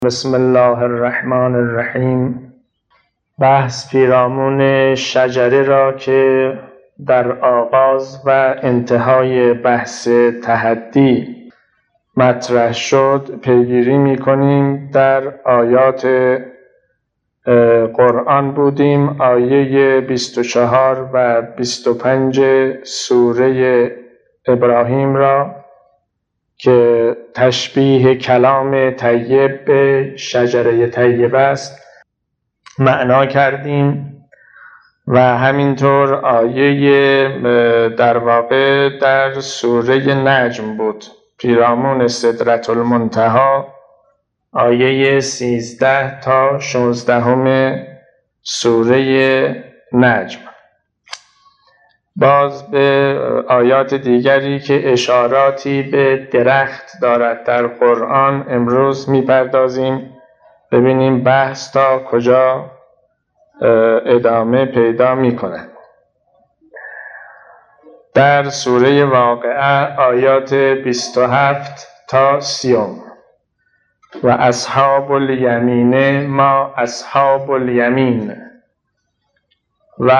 بسم الله الرحمن الرحیم. بحث پیرامون شجره را که در آغاز و انتهای بحث تحدی مطرح شد پیگیری می‌کنیم. در آیات قرآن بودیم، آیه 24 و 25 سوره ابراهیم را که تشبیه کلام طیب به شجره طیب است معنا کردیم و همینطور آیه در واقع در سوره نجم بود، پیرامون سدرة المنتهی، آیه 13 تا 16 سوره نجم. باز به آیات دیگری که اشاراتی به درخت دارد در قرآن امروز میپردازیم، ببینیم بحث تا کجا ادامه پیدا میکند. در سوره واقعه آیات 27 تا 30: و اصحاب الیمین ما اصحاب الیمین، و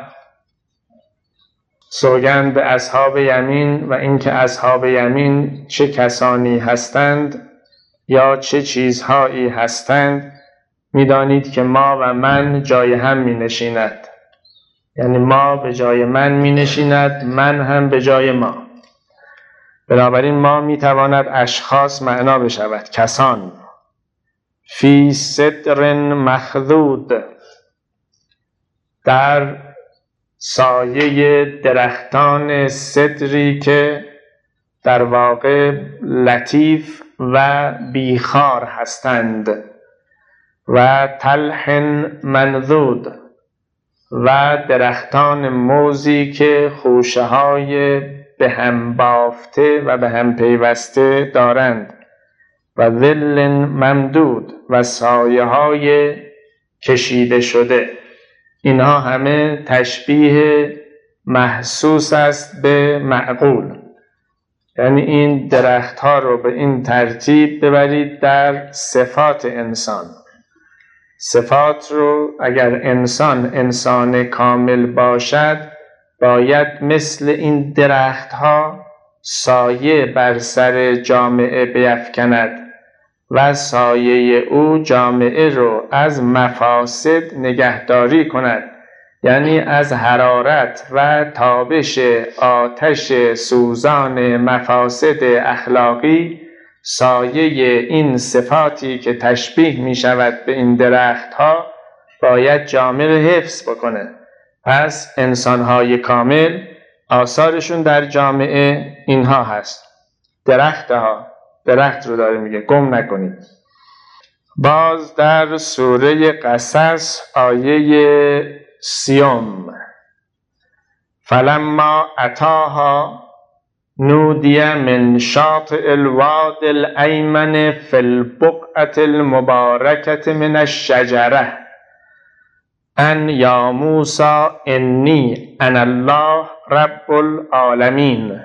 سوگند به اصحاب یمین و اینکه اصحاب یمین چه کسانی هستند یا چه چیزهایی هستند. می‌دانید که ما و من جای هم می‌نشیند، یعنی ما به جای من می‌نشیند، من هم به جای ما. بنابراین ما می‌تواند اشخاص معنا بشود، کسان. فی سدر مخضود، در سایه درختان سدری که در واقع لطیف و بیخار هستند، و طلح منضود، و درختان موزی که خوشه های به هم بافته و به هم پیوسته دارند، و ظل ممدود، و سایه های کشیده شده. اینها همه تشبیه محسوس است به معقول، یعنی این درخت ها رو به این ترتیب ببرید در صفات انسان. صفات رو اگر انسان کامل باشد باید مثل این درخت ها سایه بر سر جامعه بیفکند و سایه او جامعه رو از مفاسد نگهداری کند، یعنی از حرارت و تابش آتش سوزان مفاسد اخلاقی. سایه این صفاتی که تشبیه می شود به این درخت ها باید جامعه رو حفظ بکنه. پس انسان‌های کامل آثارشون در جامعه اینها هست. درخت رو داره میگه، گم نکنید. باز در سوره قصص آیه 30: فلما اتاها نودی من شاطئ الوادی الایمن فی البقعة المبارکة من الشجرة ان یا موسی انی انا الله رب العالمین.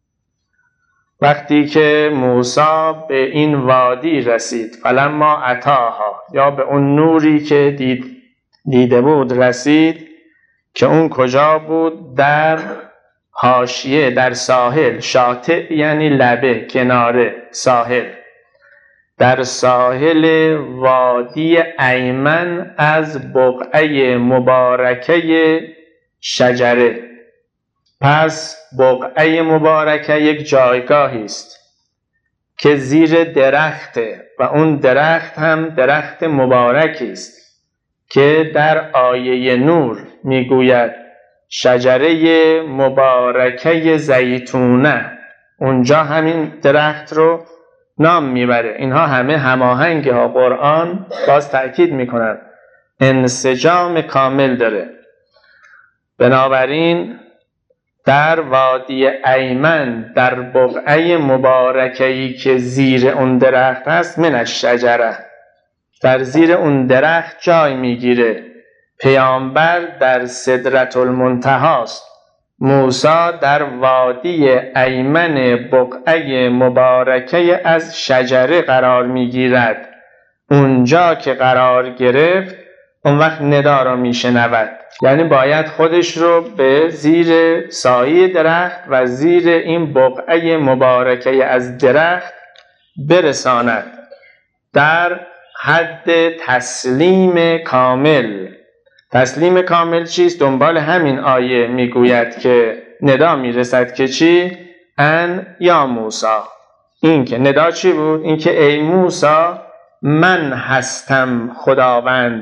وقتی که موسی به این وادی رسید، فلما اتاها، یا به اون نوری که دیده بود رسید، که اون کجا بود؟ در حاشیه، در ساحل. شاطئ یعنی لبه، کناره، ساحل. در ساحل وادی ایمن از بقعه مبارکه شجره. پس بقعه مبارکه یک جایگاهی است که زیر درخته و اون درخت هم درخت مبارکی است که در آیه نور میگوید شجره مبارکه زیتونه. اونجا همین درخت رو نام میبره. اینها همه هماهنگی ها. قرآن باز تأکید میکنن انسجام کامل داره. بنابراین در وادی ایمن، در بقعه مبارکه‌ای که زیر اون درخت هست، من الشجره، در زیر اون درخت جای میگیره. پیامبر در سدرة المنتهی است، موسی در وادی ایمن بقعه مبارکه از شجره قرار میگیرد اونجا که قرار گرفت اون وقت ندا را میشنود. یعنی باید خودش رو به زیر سایه درخت و زیر این بقعه مبارکه از درخت برساند در حد تسلیم کامل. تسلیم کامل چیست؟ دنبال همین آیه میگوید که ندا میرسد که چی؟ ان یا موسی. این که ندا چی بود؟ این که ای موسی من هستم خداوند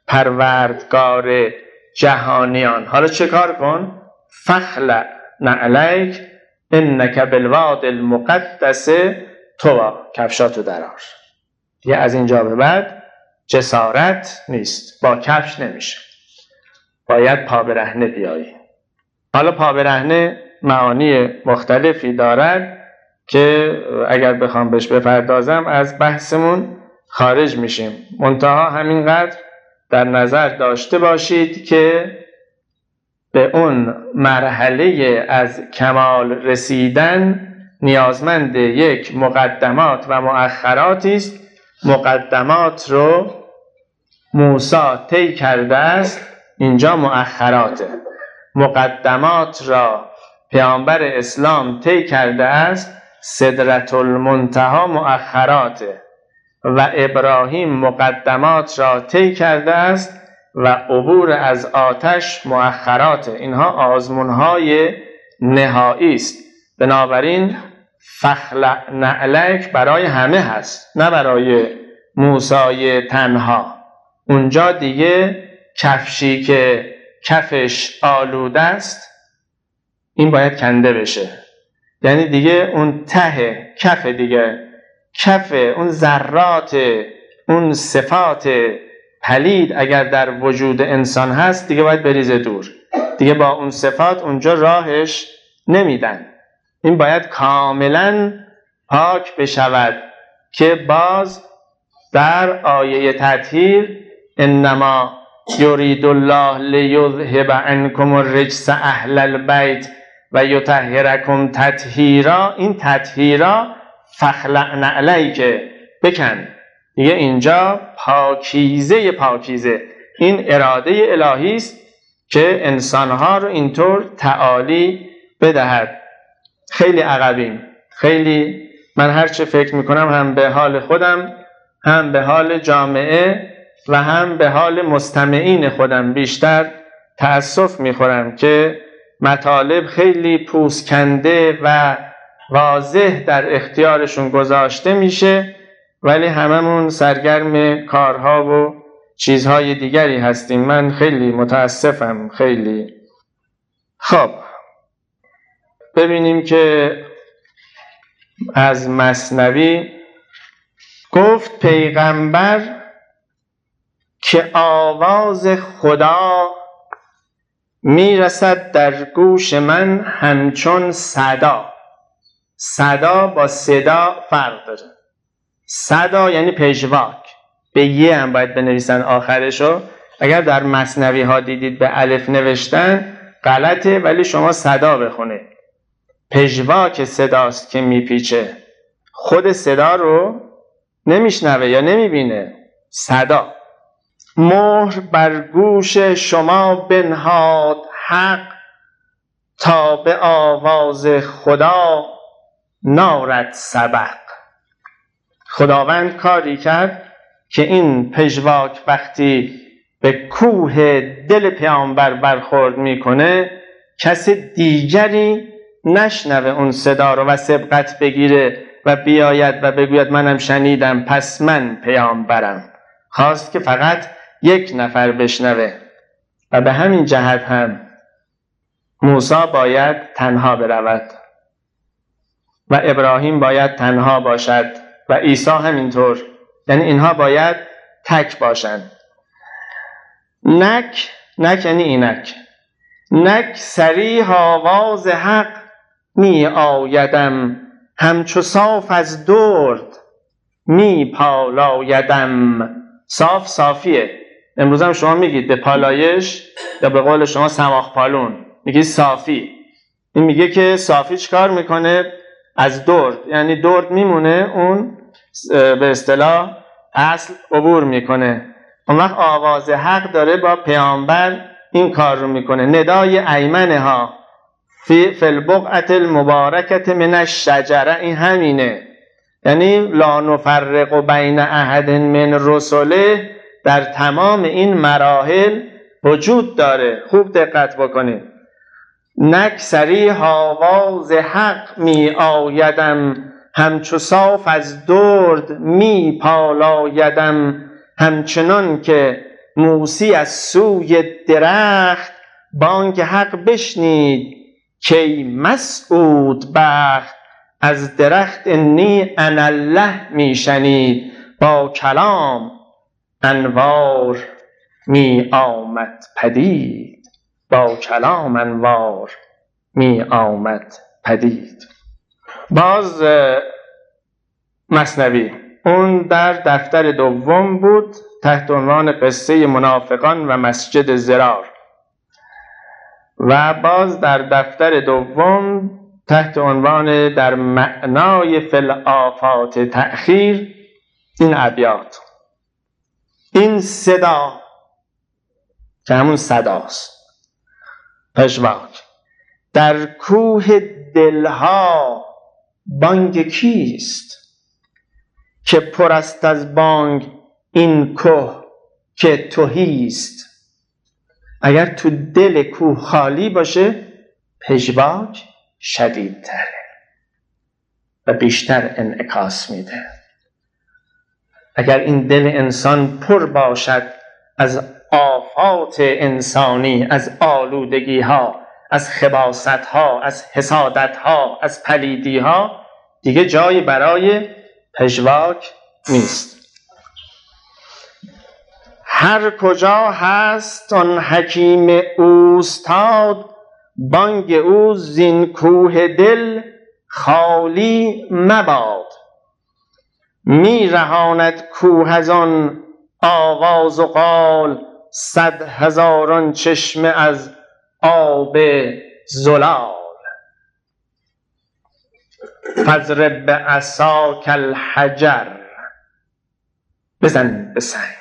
پروردگار جهانیان. حالا چه کار کن؟ فخلع نعلیک انک بالواد المقدس طوی. کفشاتو درار. دیگه از اینجا به بعد جسارت نیست، با کفش نمیشه، باید پا برهنه بیایی. حالا پا برهنه معانی مختلفی دارد که اگر بخوام بهش بپردازم از بحثمون خارج میشیم. منتها همینقدر در نظر داشته باشید که به اون مرحله از کمال رسیدن نیازمند یک مقدمات و مؤخراتی است. مقدمات رو موسی طی کرده است، اینجا مؤخراته. مقدمات را پیامبر اسلام طی کرده است، سدرة المنتهی مؤخراته. و ابراهیم مقدمات را طی کرده است و عبور از آتش مؤخراته. اینها آزمونهای نهایی است. بنابراین فخلع نعلک برای همه هست، نه برای موسی تنها. اونجا دیگه کفشی که کفش آلوده است این باید کنده بشه. یعنی دیگه اون ته کف دیگه، کف اون ذرات، اون صفات پلید اگر در وجود انسان هست دیگه باید بریزه دور. دیگه با اون صفات اونجا راهش نمیدن. این باید کاملا پاک بشود که باز در آیه تطهیر انما یرید الله لیذهب عنکم الرجس اهل البیت و یطهرکم تطهیرا. این تطهیرا فخلع نعلیک، بکن دیگه. اینجا پاکیزه. این اراده الهی است که انسانها رو اینطور تعالی بدهد. خیلی عقبیم، خیلی. من هرچه فکر میکنم هم به حال خودم، هم به حال جامعه و هم به حال مستمعین خودم بیشتر تأسف میخورم که مطالب خیلی پوسکنده و واضح در اختیارشون گذاشته میشه، ولی هممون سرگرم کارها و چیزهای دیگری هستیم. من خیلی متاسفم، خیلی. خب ببینیم که از مثنوی گفت پیغمبر که آواز خدا میرسد در گوش من همچون صدا. صدا با صدا فرق داره. صدا یعنی پژواک، به یه هم باید بنویسن آخرشو. اگر در مثنوی ها دیدید به الف نوشتن غلطه، ولی شما صدا بخونه. پژواک صداست که میپیچه، خود صدا رو نمیشنوه یا نمیبینه. صدا. مهر بر گوش شما بنهاد حق، تا به آواز خدا نارد سبق. خداوند کاری کرد که این پژواک وقتی به کوه دل پیامبر برخورد میکنه کس دیگری نشنوه اون صدا رو و سبقت بگیره و بیاید و بگوید منم شنیدم پس من پیامبرم. خواست که فقط یک نفر بشنوه و به همین جهت هم موسی باید تنها برود و ابراهیم باید تنها باشد و عیسی همینطور. یعنی اینها باید تک باشند. نک یعنی اینک. نک صریح آواز حق می آیدم، همچو صاف از درد می پالایدم. صاف صافیه. امروز هم شما میگید به پالایش یا به قول شما سماخ پالون میگید صافی. این میگه که صافی چیکار میکنه؟ از درد، یعنی درد میمونه، اون به اصطلاح اصل عبور میکنه. اون وقت آواز حق داره با پیامبر این کار رو میکنه. ندای ایمنها فی البقعة المبارکة من الشجره، این همینه. یعنی لا نفرق بین احد من رسله در تمام این مراحل وجود داره. خوب دقت بکنید. نک صریح آواز حق می آیدم، همچو صاف از درد می پالایدم. همچنان که موسی از سوی درخت، بانگ حق بشنید کی مسعود بخت. از درخت انی انا الله می شنید، با کلام انوار می آمد پدید. با کلام انوار می آمد پدید. باز مثنوی اون در دفتر دوم بود تحت عنوان قصه منافقان و مسجد ضرار، و باز در دفتر دوم تحت عنوان در معنای فی الآفات تأخیر این ابیات. این صدا که همون صداست، پژواک. در کوه دلها بانگ کیست، که پر است از بانگ این کوه که تهیست. اگر تو دل کوه خالی باشه پژواک شدیدتره و بیشتر انعکاس میده. اگر این دل انسان پر باشد از آفات انسانی، از آلودگی ها، از خباثت ها، از حسادت ها، از پلیدی ها، دیگه جایی برای پژواک نیست. هر کجا هست آن حکیم اوستاد، بانگ او زین کوه دل خالی مباد. می رهاند کوه از آن آواز و قال، 100,000 چشمه از آب زلال. فاضرب بعصاک الحجر، بزن به سنگ.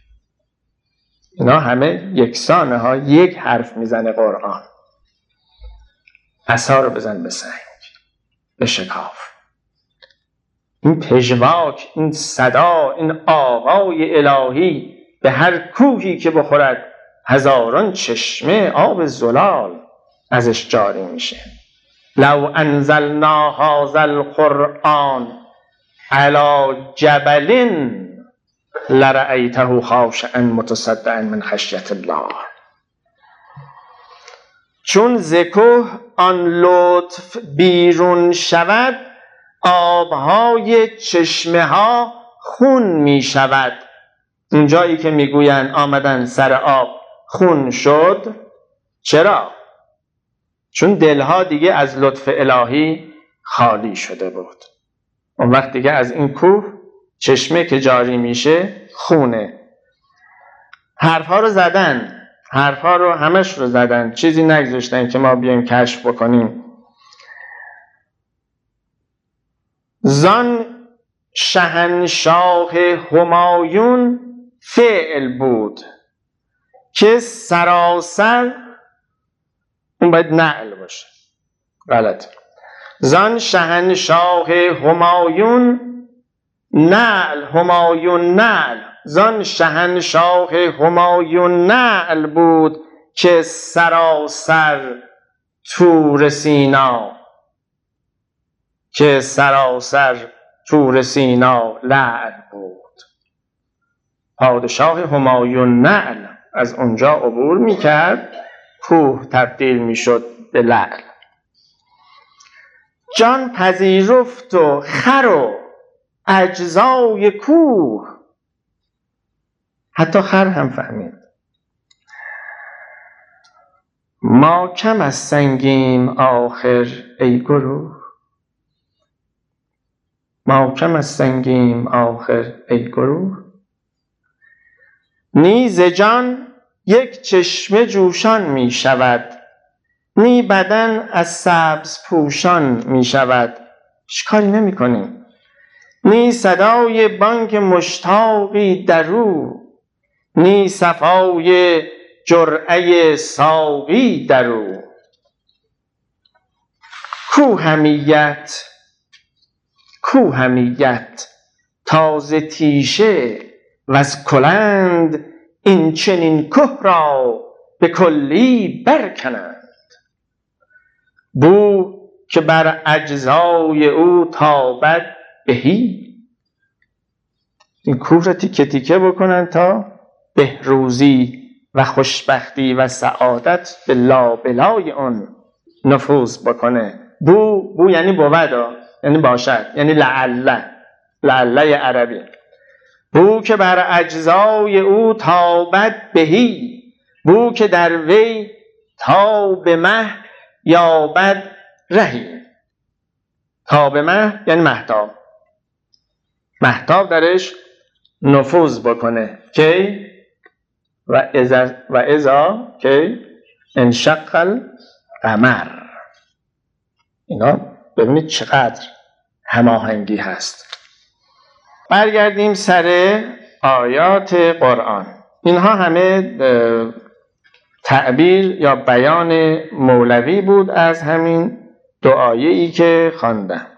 اینا همه یکسانه ها، یک حرف میزنه قرآن. عصا رو بزن به سنگ، به شکاف. این پژواک، این صدا، این آوای الهی به هر کوهی که بخورد 1000 چشمه آب زلال ازش جاری میشه. لو انزلنا هذا القرآن علی جبل لرأیته خاشعا متصدعا من خشیة الله. چون ز کوه آن لطف بیرون شود، آبهای چشمه ها خون می شود. اون جایی که میگوین آمدن سر آب خون شد، چرا؟ چون دلها دیگه از لطف الهی خالی شده بود. اون وقت دیگه از این کوه چشمه که جاری میشه خونه. حرفها رو زدن، حرفها رو همش رو زدن، چیزی نگذاشتن که ما بیایم کشف بکنیم. زان شهنشاه همایون فعل بود که سراسر، اون باید نعل باشه، غلط. زان شهنشاه همایون نعل، همایون نعل. زان شهنشاه همایون نعل بود که سراسر طور سینا، که سراسر طور سینا لعل بود. پادشاه همایون نعل از اونجا عبور میکرد، کوه تبدیل میشد به لعل. جان پذیرفت و خر و اجزای کوه، حتی خر هم فهمید. ما کم از سنگیم آخر ای گروه، ما کم از سنگیم آخر ای گروه. نی ز جان یک چشمه جوشان می شود، نی بدن از سبز پوشان می شود. هیچ کاری نمی کنیم. نی صدای بانگ مشتاقی درو، نی صفای جرعه ساقی درو. کو حمیت کو حمیت تازه تیشه وز کلند، این چنین که را به کلی برکنند. بو که بر اجزای او تابد بهی، این کوه را تیکه تیکه بکنن تا بهروزی و خوشبختی و سعادت به لابلای اون نفوذ بکنه. بو یعنی بودا، یعنی باشد، یعنی لعله عربی. بو که بر اجزای او تابد بهی، بو که در وی تاب مه یابد رهی. تاب مه یعنی مهتاب، مهتاب درش نفوذ بکنه. کی؟ و ازا کی انشق القمر. اینا ببینید چقدر هماهنگی هست. برگردیم سر آیات قرآن. اینها همه تعبیر یا بیان مولوی بود از همین دو آیه‌ای که خواندم.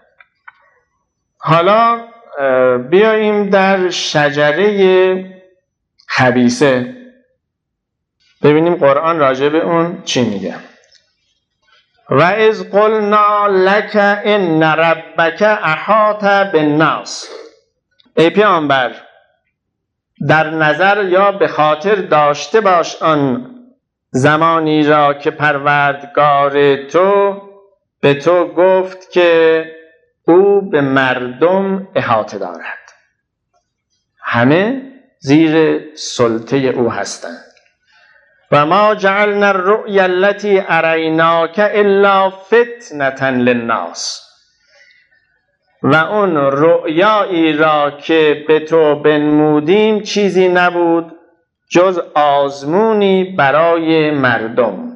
حالا بیاییم در شجره خبیثه ببینیم قرآن راجع به اون چی میگه. و اذ قلنا لک ان ربک احاط بالناس. ای پیامبر در نظر یا به خاطر داشته باش آن زمانی را که پروردگار تو به تو گفت که او به مردم احاطه دارد، همه زیر سلطه او هستند. و ما جعلنا الرؤیا التي اریناک الا فتنة للناس. و اون رؤیایی را که به تو بنمودیم چیزی نبود جز آزمونی برای مردم.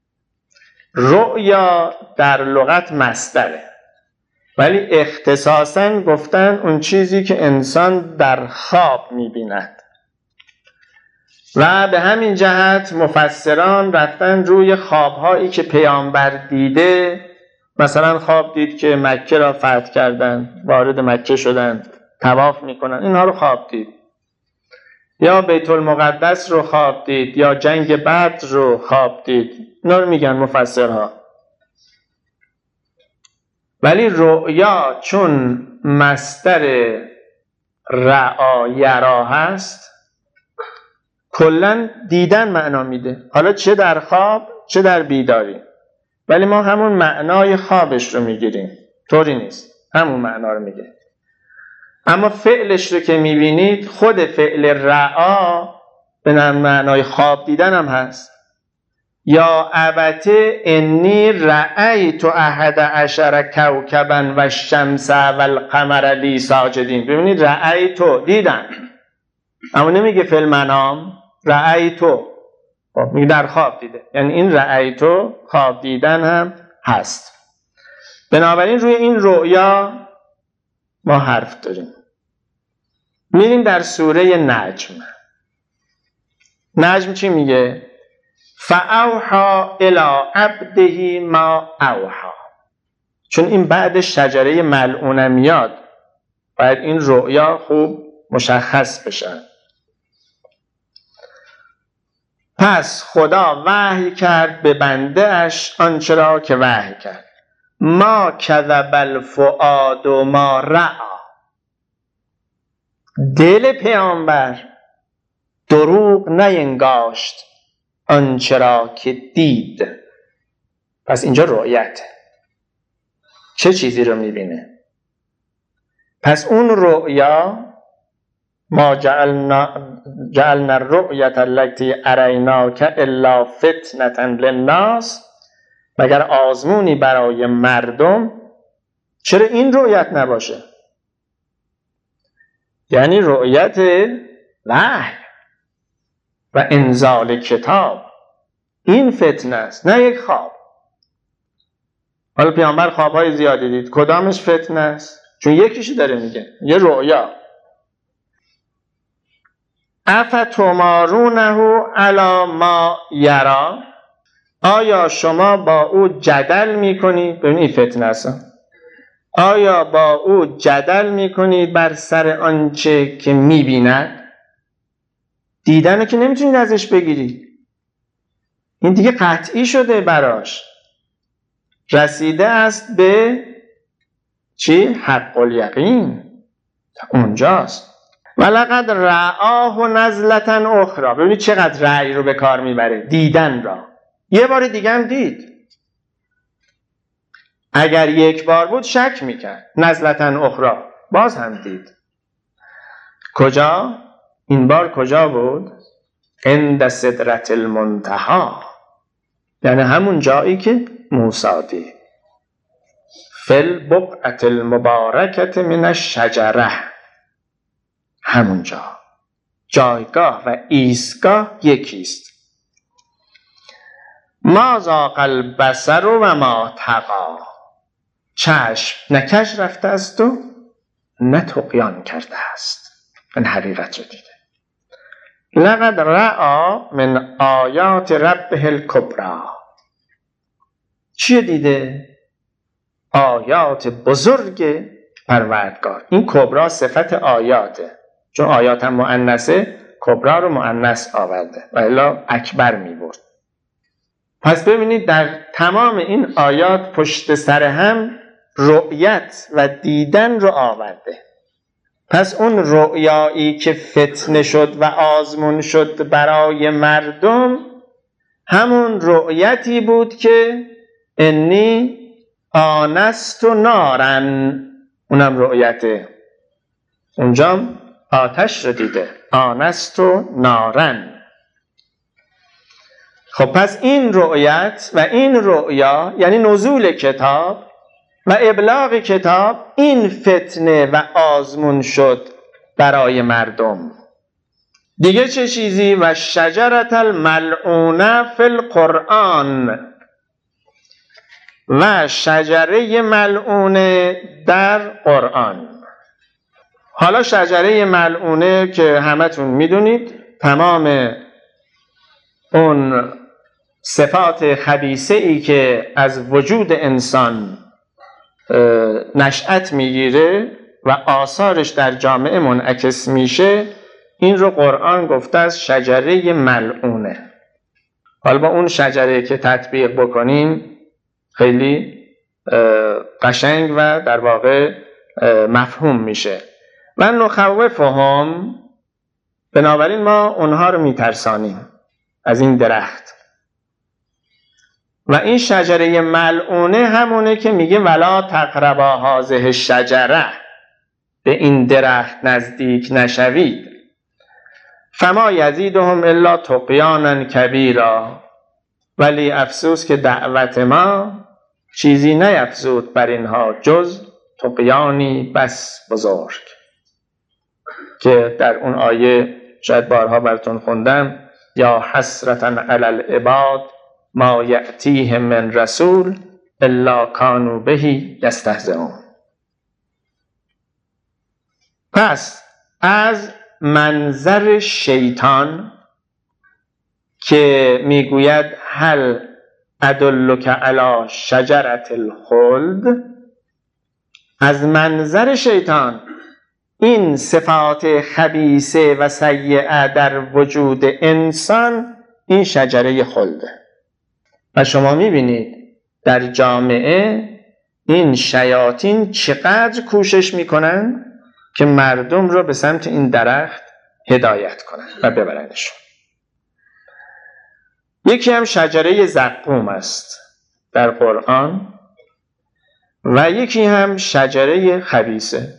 رؤیا در لغت مصدره، ولی اختصاصاً گفتن اون چیزی که انسان در خواب می‌بیند. و به همین جهت مفسران رفتن روی خواب‌هایی که پیامبر دیده. مثلا خواب دید که مکه را فتح کردن، وارد مکه شدن، طواف میکنن، اینها رو خواب دید. یا بیت المقدس رو خواب دید، یا جنگ بدر رو خواب دید. اینا رو میگن مفسرها. ولی رؤیا چون مصدر رعا یرا هست کلن دیدن معنا میده، حالا چه در خواب چه در بیداری. ولی ما همون معنای خوابش رو میگیریم، طوری نیست، همون معنا رو میگه. اما فعلش رو که میبینید خود فعل رعا به معنای خواب دیدن هم هست. یا ابته انی رأیت احد عشر کوکبا و الشمس و القمر لی ساجدین. ببینید رأیت دیدن، اما نمیگه فی المنام رأیت، میگه در خواب دیده. یعنی این رأیت خواب دیدن هم هست. بنابراین روی این رؤیا ما حرف داریم. میریم در سوره نجم. نجم چی میگه؟ فاوحی الی عبده ما اوحی. چون این بعد شجره ملعونه میاد، باید این رؤیا خوب مشخص بشه. پس خدا وحی کرد به بنده اش آنچه را که وحی کرد. ما کذب الفؤاد ما رأی. دل پیامبر دروغ نینگاشت آنچه را که دید. پس اینجا رؤیت، چه چیزی رو میبینه؟ پس اون رؤیا ما جعلنا الرؤیا التي اریناک الا فتنة للناس، مگر آزمونی برای مردم. چرا این رؤیت نباشه؟ یعنی رؤیت وحی و انزال کتاب، این فتنه است، نه یک خواب. حالا پیامبر خوابهای زیادی دید، کدامش فتنه است؟ چون یکیشو داره میگه، یه رؤیا. افتمارونه علی ما یرا، آیا شما با او جدل میکنید؟ ببینید فتنه است. آیا با او جدل میکنید بر سر آنچه که میبیند؟ دیدنو که نمیتونید ازش بگیرید، این دیگه قطعی شده براش، رسیده است به چی؟ حق الیقین، اونجاست. ولقد رآه نزلة اخرى، ببینید چقدر رأی رو به کار میبره، دیدن را یه بار دیگه هم دید. اگر یک بار بود شک میکرد، نزلة اخرى باز هم دید. کجا؟ این بار کجا بود؟ عند سدرة المنتهی، یعنی همون جایی که موسی دید. فی البقعة المبارکة من الشجره، همونجا جایگاه و ایستگاه یکیست. ما زاغ البصر و ما طغی، چشم نه کج رفته است و نه طغیان کرده است، این حقیقت رو دیده. لقد رأى من آیات ربه الکبری، چیه دیده؟ آیات بزرگ پروردگار. این کبرا صفت آیاته، چون آیات هم مؤنثه، کبرا رو مؤنث آورده و الا اکبر می برد. پس ببینید در تمام این آیات پشت سر هم رؤیت و دیدن رو آورده. پس اون رؤیایی که فتنه شد و آزمون شد برای مردم، همون رؤیتی بود که انی آنست نارن، اونم رؤیته، اونجا آتش رو دیده، آنست نارن. خب پس این رؤیت و این رؤیا یعنی نزول کتاب و ابلاغ کتاب، این فتنه و آزمون شد برای مردم. دیگه چه چیزی؟ و شجرة الملعونه فی القرآن، و شجره ملعونه در قرآن. حالا شجره ملعونه که همتون میدونید، تمام اون صفات خبیثه ای که از وجود انسان نشأت میگیره و آثارش در جامعه منعکس میشه، این رو قرآن گفته از شجره ملعونه. حالا با اون شجره که تطبیق بکنیم خیلی قشنگ و در واقع مفهوم میشه. و نخوفهم، بنابراین ما اونها رو میترسانیم از این درخت. و این شجره ملعونه همونه که میگه ولا تقربا هذه الشجره، به این درخت نزدیک نشوید. فما یزیدهم الا طغیانا کبیرا، ولی افسوس که دعوت ما چیزی نیفزود بر اینها جز طغیانی بس بزرگ، که در اون آیه شاید بارها براتون خوندم، یا حسرتا علی العباد ما یأتیهم من رسول الا کانوا به یستهزئون. پس از منظر شیطان که میگوید هل ادلک علی شجرة الخلد، از منظر شیطان این صفات خبیثه و سیئه در وجود انسان، این شجره خلده. و شما میبینید در جامعه این شیاطین چقدر کوشش میکنن که مردم رو به سمت این درخت هدایت کنن و ببرنشون. یکی هم شجره زقوم است در قرآن و یکی هم شجره خبیثه.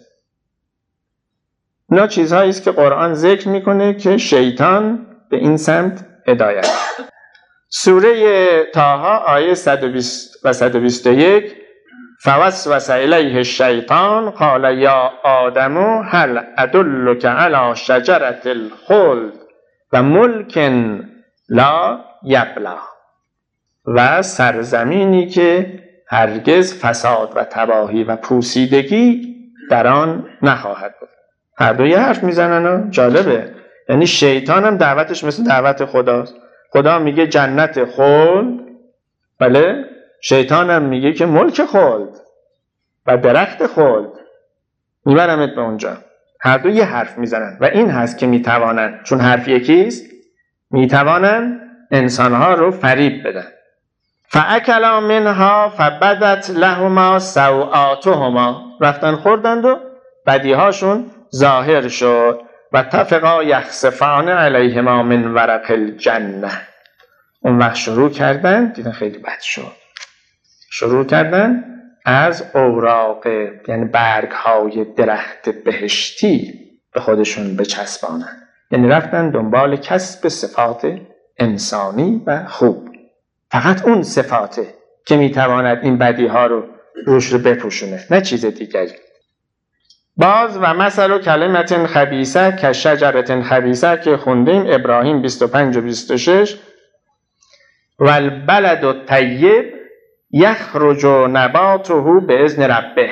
اینا چیزهایی است که قرآن ذکر میکنه که شیطان به این سمت هدایت. سوره طه آیه 120 و 121 فوسوس الیه الشیطان قال یا آدم هل ادلک علی شجرة الخلد و ملک لا یبلی، و سرزمینی که هرگز فساد و تباهی و پوسیدگی در آن نخواهد بود. هر دو یه حرف میزنن و جالبه. یعنی شیطان هم دعوتش مثل دعوت خداست. خدا میگه جنت خلد، بله، شیطان هم میگه که ملک خلد و درخت خلد، میبرمت به اونجا. هر دو یه حرف میزنن و این هست که میتوانن، چون حرف یکیست، میتوانن انسانها رو فریب بدن. فاکلا منها فبدت لهما سوآتهما، رفتن خوردند و بدیهاشون ظاهر شد. و اتفقا یخصفان علیهما من ورق الجنه، اون وقت شروع کردن، دیدن خیلی بد شد، شروع کردن از اوراق یعنی برگ های درخت بهشتی به خودشون بچسبانن. یعنی رفتن دنبال کسب صفات انسانی و خوب، فقط اون صفاته که میتواند این بدی ها رو روش رو بپوشونه، نه چیز دیگری. باز و مثل کلمت خبیثه که شجرت خبیثه که خوندیم ابراهیم 25 و 26. و البلد الطیب یخرج نباته باذن ربه،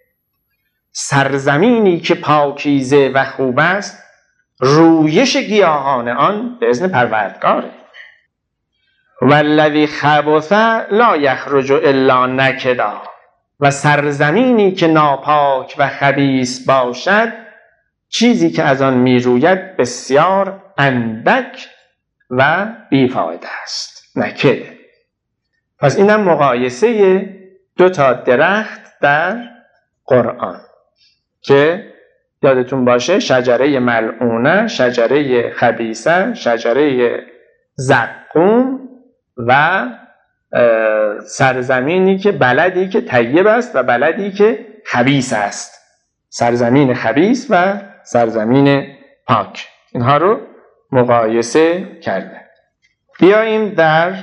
سرزمینی که پاکیزه و خوب است رویش گیاهان آن به اذن پروردگاره. والذی خبث لا یخرج الا نکدا، و سرزمینی که ناپاک و خبیث باشد چیزی که از آن میروید بسیار اندک و بیفایده است، نکده. پس اینم مقایسه دو تا درخت در قرآن که یادتون باشه، شجره ملعونه، شجره خبیثه، شجره زقوم و سرزمینی که بلدی که طیب است و بلدی که خبیث است، سرزمین خبیث و سرزمین پاک، اینها رو مقایسه کرده. بیاییم در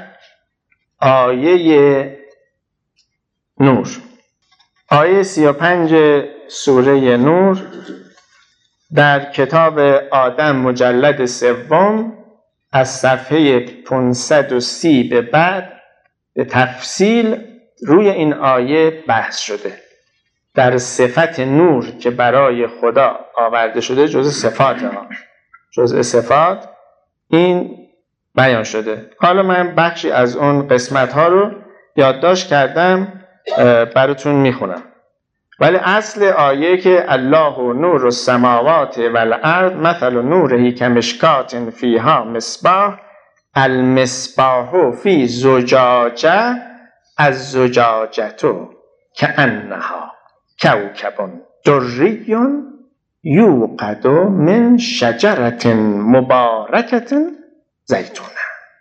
آیه نور، آیه 35 سوره نور در کتاب آدم مجلد 3 از صفحه 530 به بعد به تفصیل روی این آیه بحث شده. در صفت نور که برای خدا آورده شده، جزء صفات ها، جزء صفات این بیان شده. حالا من بخشی از اون قسمت ها رو یادداشت کردم براتون میخونم. ولی اصل آیه که الله نور السماوات والارض مثل نوره کمشکات فیها مصباح المصباح فی زجاجه الزجاجة کأنها کوکب دری یوقد من شجرة مبارکة زیتونه.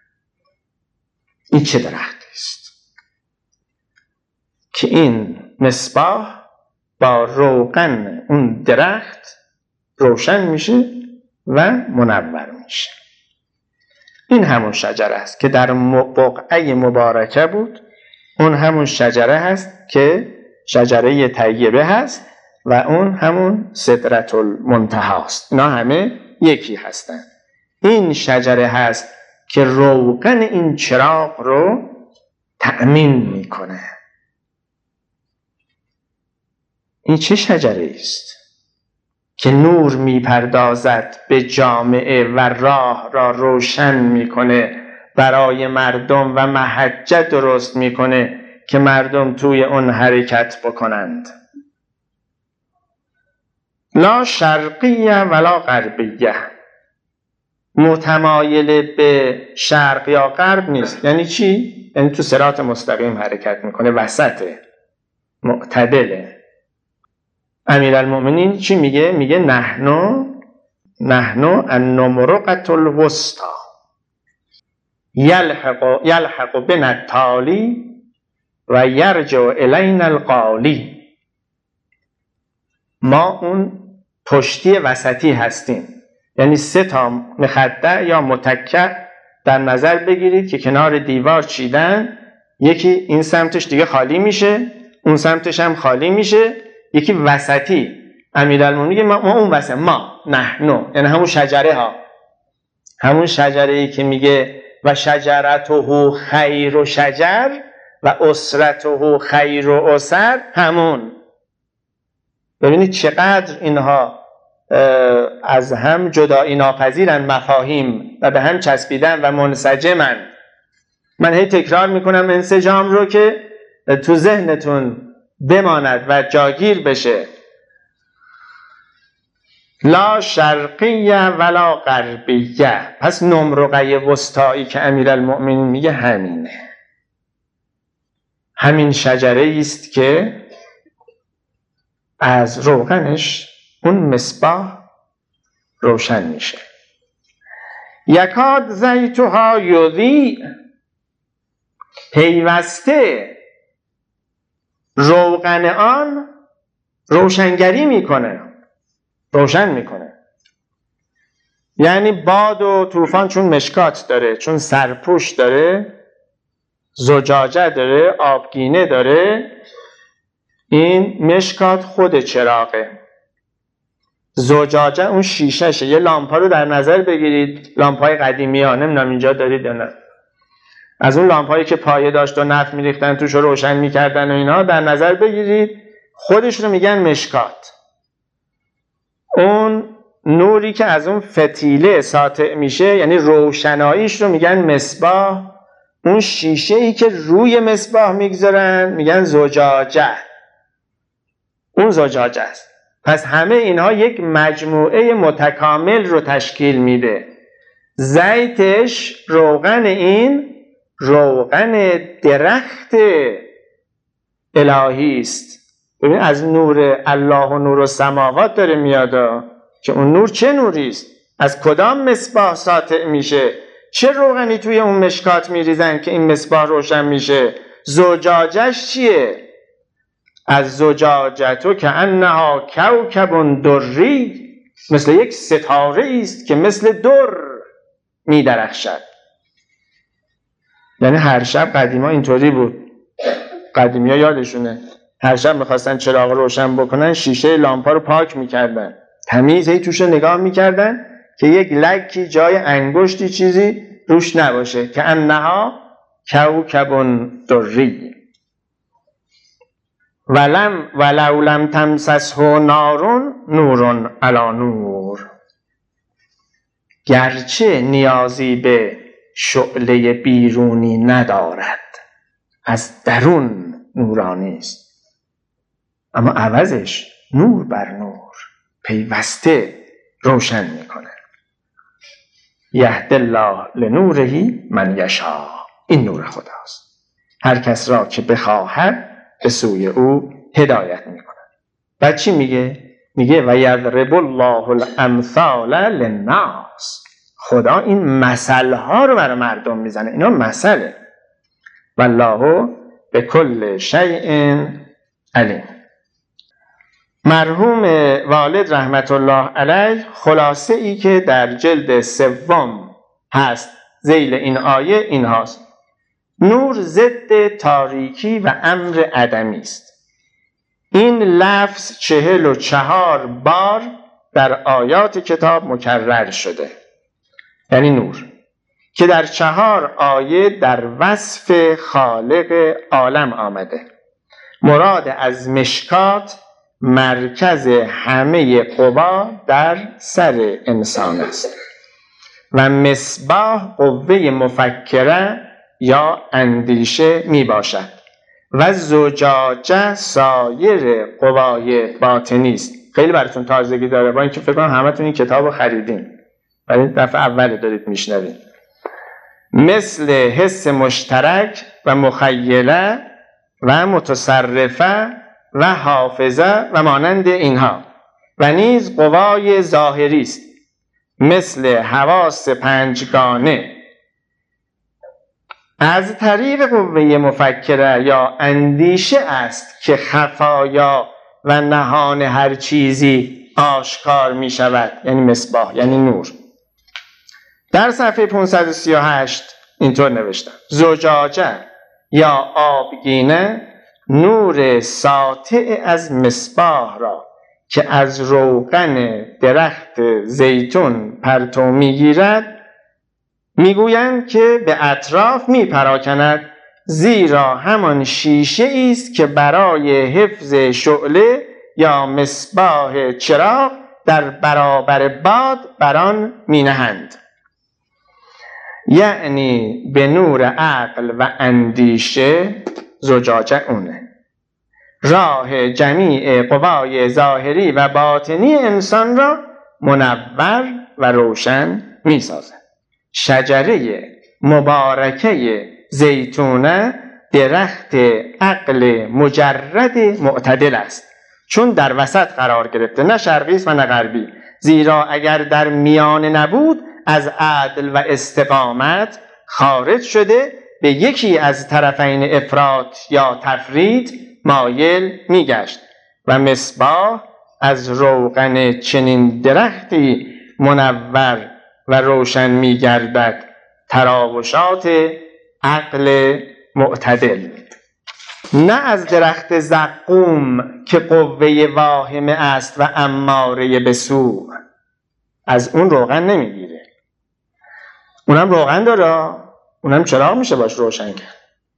این چه درختی است که این مصباح با روغن اون درخت روشن میشه و منور میشه. این همون شجره است که در بقعه مبارکه بود، اون همون شجره هست که شجره طیبه هست و اون همون سدرة المنتهی است. اینا همه یکی هستند. این شجره هست که روغن این چراغ رو تأمین میکنه. این چه شجره است که نور میپردازد به جامعه و راه را روشن میکنه برای مردم و محجه درست میکنه که مردم توی اون حرکت بکنند. لا شرقیه ولا غربیه، متمایل به شرق یا غرب نیست. یعنی چی؟ یعنی تو صراط مستقیم حرکت میکنه، وسطه، معتدله. امیرالمؤمنین چی میگه؟ میگه نحنو النمرقة الوسطى یلحق بنا التالی و یرجع الینا القالی. ما اون پشتی وسطی هستیم. یعنی 3 مخدع یا متکع در نظر بگیرید که کنار دیوار چیدن، یکی این سمتش دیگه خالی میشه، اون سمتش هم خالی میشه، یکی وسطی. امیرالمومنین میگه ما اون وسط، ما نحنو، یعنی همون شجره ها، همون شجره ای که میگه و شجرته خیر و شجر و اسرته خیر و اسر، همون ببینید چقدر اینها از هم جدایی ناپذیرن مفاهیم و به هم چسبیدن و منسجمن. من هی تکرار میکنم انسجام رو که تو ذهنتون بماند و جاگیر بشه. لا شرقیه ولا غربیه. پس نمرقه وسطایی که امیرالمؤمنین میگه همینه، همین شجره است که از روغنش اون مصباح روشن میشه. یکاد زیتها یضیء، پیوسته روغن آن روشنگری میکنه، روشن میکنه. یعنی باد و طوفان چون مشکات داره، چون سرپوش داره، زجاجه داره، آبگینه داره، این مشکات خود چراغه، زجاجه اون شیشهشه. یه لامپا رو در نظر بگیرید، لامپای قدیمی ها، نمیدونم اینجا دارید یا نه، از اون لامپایی که پایه داشت و نفت میریختن توش رو روشن میکردن و اینا، در نظر بگیرید خودش رو میگن مشکات. اون نوری که از اون فتیله ساطع میشه، یعنی روشناییش رو میگن مصباح. اون شیشه ای که روی مصباح میگذارن میگن زجاجه، اون زجاجه است. پس همه اینها یک مجموعه متکامل رو تشکیل میده. زیتش روغن، این روغن درخت الهی است. ببین از نور الله و نور السماوات داره میاد که اون نور چه نوری است، از کدام مصباح ساطع میشه، چه روغنی توی اون مشکات میریزن که این مصباح روشن میشه، زجاجش چیه؟ از زجاجتو که انها کوکب دری، مثل یک ستاره است که مثل در میدرخشد. یعنی هر شب قدیما اینطوری بود، قدیمی ها یادشونه هر شب میخواستن چراغ روشن بکنن شیشه لامپا رو پاک میکردن، تمیز هی توش نگاه میکردن که یک لکی جای انگشتی چیزی روش نباشه، که انها کوکب دری. ولو لم تمسسه نار نور علی نور. گرچه نیازی به شعله بیرونی ندارد، از درون نورانی است، اما عوضش نور بر نور پیوسته روشن میکنه. یهدی الله لنوره من یشاء. این نور خداست، هر کس را که بخواهد به سوی او هدایت میکنه. بعد چی میگه؟ میگه و یضرب الله الامثال للناس. خدا این مثل ها رو برای مردم میزنه، اینا مثله. والله به کل شیء علیم. مرحوم والد رحمت الله علیه خلاصه ای که در جلد 3 هست ذیل این آیه این هاست: نور ضد تاریکی و امر عدمی است. این لفظ 44 بار در آیات کتاب مکرر شده، یعنی نور، که در 4 آیه در وصف خالق عالم آمده. مراد از مشکات مرکز همه قوا در سر انسان است و مصباح قوه مفکره یا اندیشه می باشد و زجاجه سایر قوای باطنی است. خیلی براتون تازگی داره، با اینکه فکر کنم همتون این کتاب رو خریدین ولی دفعه اول دارید میشنوید. مثل حس مشترک و مخیله و متصرفه و حافظه و مانند اینها، و نیز قوای ظاهری است مثل حواس 5گانه. از طریق قوه مفکره یا اندیشه است که خفایا و نهان هر چیزی آشکار می شود، یعنی مصباح، یعنی نور. در صفحه 538 اینطور نوشتم: زجاجه یا آبگینه نور ساطع از مصباح را که از روغن درخت زیتون پرتو میگیرد میگویند که به اطراف میپراکند، زیرا همان شیشه است که برای حفظ شعله یا مصباح چراغ در برابر باد بران می نهند. یعنی به نور عقل و اندیشه زجاجه اونه، راه جمیع قوای ظاهری و باطنی انسان را منور و روشن می سازد. شجره مبارکه زیتونه درخت عقل مجرد معتدل است، چون در وسط قرار گرفته، نه شرقی است و نه غربی. زیرا اگر در میان نبود از عدل و استقامت خارج شده به یکی از طرفین افراط یا تفرید مایل میگشت و مصباح از روغن چنین درختی منور و روشن میگردد تراوشات عقل معتدل، نه از درخت زقوم که قوه واهمه است و اماره به سوء. از اون روغن نمیگیره، اونم روغن داره، اونم چراغ میشه باش روشن کرد.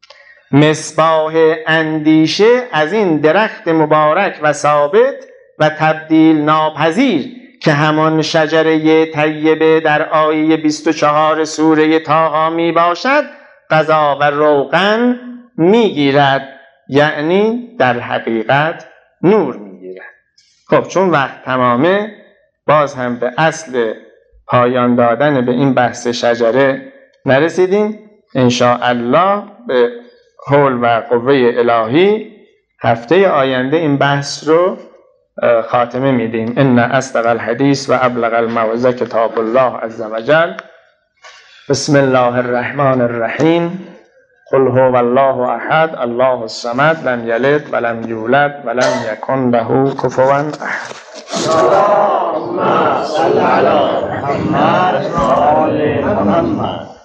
مصباح اندیشه از این درخت مبارک و ثابت و تبدیل ناپذیر که همان شجره طیبه در آیه 24 سوره طه می باشد غذا و روغن میگیرد، یعنی در حقیقت نور میگیرد. خب چون وقت تمامه، باز هم به اصل پایان دادن به این بحث شجره نرسیدیم. انشاءالله به حول و قوه الهی هفته آینده این بحث رو خاتمه میدیم. ان اصدق الحدیث و ابلغ الموعظه کتاب الله عز وجل. بسم الله الرحمن الرحیم. قل هو الله احد الله الصمد لم یلد ولم یولد ولم یکن له کفوا احد. اللهم صل علی محمد و آل محمد.